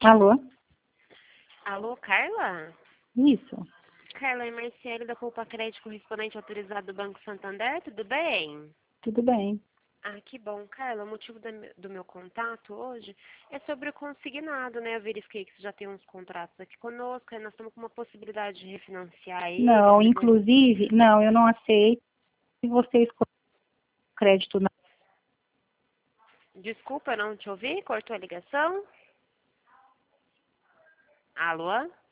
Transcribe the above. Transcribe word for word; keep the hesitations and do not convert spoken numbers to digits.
Alô? Alô, Carla? Isso. Carla, é Marciele da Poupa Crédito correspondente autorizado do Banco Santander, tudo bem? Tudo bem. Ah, que bom. Carla, o motivo da me- do meu contato hoje é sobre o consignado, né? Eu verifiquei que você já tem uns contratos aqui conosco, aí nós estamos com uma possibilidade de refinanciar eles. Não, Né? inclusive, não, eu não aceito se você escolher crédito. Não. Desculpa, eu não te ouvi, cortou a ligação. Alô?